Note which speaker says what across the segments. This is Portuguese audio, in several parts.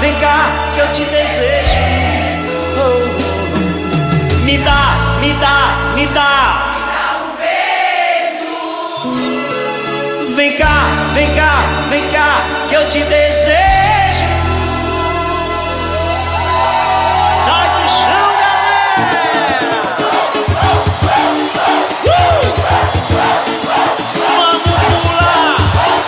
Speaker 1: vem cá, que eu te desejo. Oh, oh. Me dá, me dá, me dá. Vem cá, vem cá, vem cá, que eu te desejo. Sai do chão, galera. Vamos pular,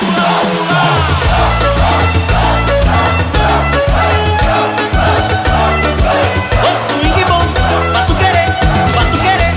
Speaker 1: Ô swing bom, pra tu querer, pra tu querer.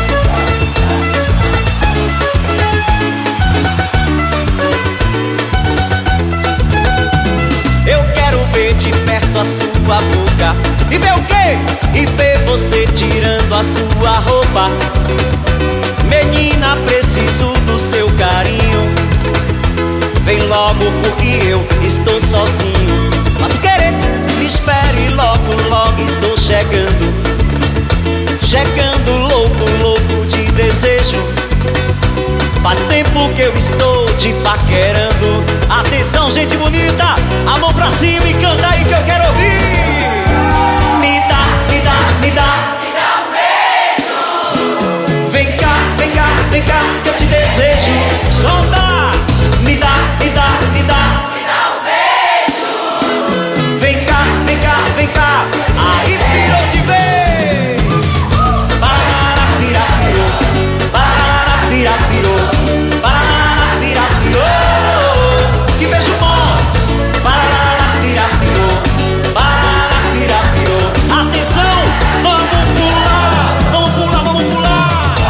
Speaker 1: Eu quero ver de perto a sua boca e ver o quê? E ver você tirando a sua roupa. Menina, preciso do seu carinho. Vem logo porque eu estou sozinho. Mas querer, me espere logo, logo estou chegando. Chegando louco, louco de desejo. Faz tempo que eu estou te paquerando. Atenção, gente bonita, a mão pra cima e canta aí que eu quero ouvir. Me dá, me dá, me dá, me dá um beijo. Vem cá, vem cá, vem cá, que eu te desejo. Solta! Me dá, me dá, me dá, me dá um beijo. Vem cá, vem cá, vem cá. Aí virou de vez. Para, pira, pirou. Para, pira, pirou. Para, pira, pirou. Que beijo bom. Para, pira, pirou. Para, pira, pirou. Atenção, vamos pular, vamos pular, vamos pular.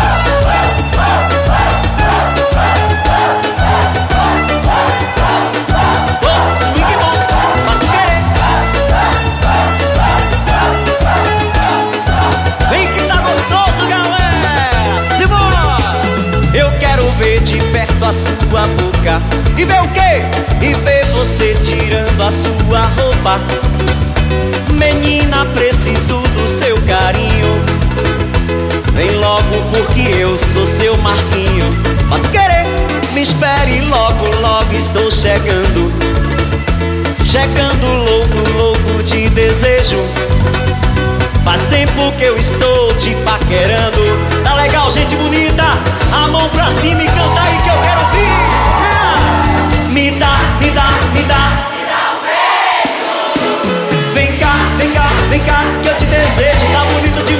Speaker 1: Ô, swing bom, pra tu querer. Vem que tá gostoso, galera. Simbora. Eu quero ver de perto a sua boca e ver o quê? E ver você tirando a sua roupa. Menina, preciso do seu carinho. Vem logo porque eu sou seu Marquinho. Pode querer, me espere logo, logo estou chegando. Chegando louco, louco de desejo. Faz tempo que eu estou te paquerando. Tá legal, gente bonita? A mão pra cima e canta aí que eu quero ouvir. Me dá, me dá, me dá, me dá um beijo. Vem cá, vem cá, vem cá, que eu te desejo. Tá bonito de